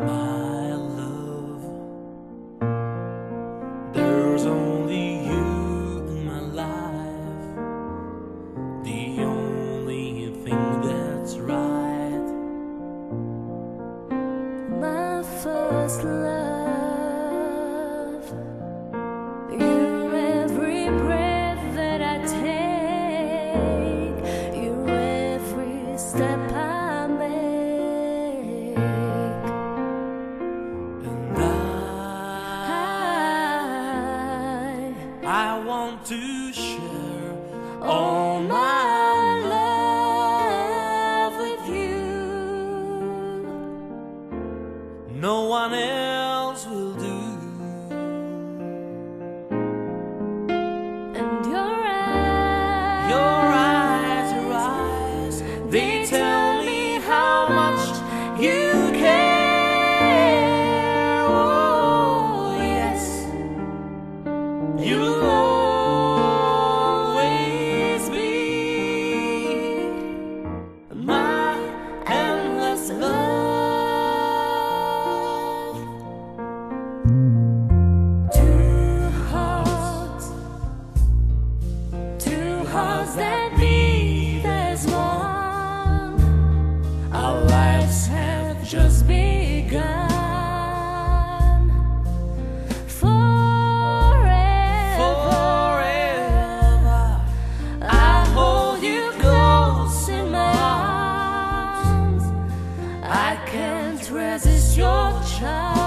My love, there's only you in my life, the only thing that's right. My first love, you're every breath that I take, you're every step I make. And I want to share all my love with you. No one else will do. And Your eyes, they tell me how much you care. Oh yes, you'll always be my endless love. Two hearts that beat as one. Our lives have just begun. Forever, I hold you close in my arms. I can't resist your charm.